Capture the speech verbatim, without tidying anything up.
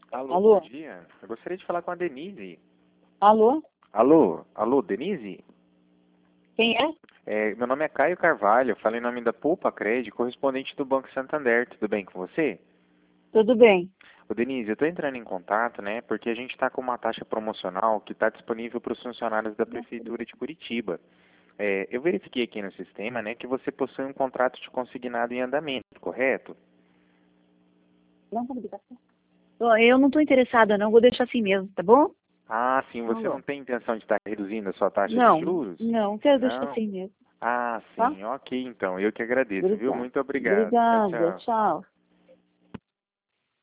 Alô, Alô? bom dia. Eu gostaria de falar com a Denise. Alô? Alô, alô, Denise? Quem é? É, meu nome é Caio Carvalho, eu falo em nome da Poupa Cred, correspondente do Banco Santander. Tudo bem com você? Tudo bem. Ô, Denise, eu estou entrando em contato, né, porque a gente está com uma taxa promocional que está disponível para os funcionários da Prefeitura de Curitiba. É, eu verifiquei aqui no sistema, né, que você possui um contrato de consignado em andamento, correto? Não, Ó, eu não estou interessada, não. Vou deixar assim mesmo, tá bom? Ah, sim, você Alô? não tem intenção de estar reduzindo a sua taxa de Não, juros? não. Quero deixar Não? assim mesmo, Ah, tá? sim, ok, então. Eu que agradeço, viu? Obrigada. Muito obrigado. Tchau, Obrigada. tchau. Tchau.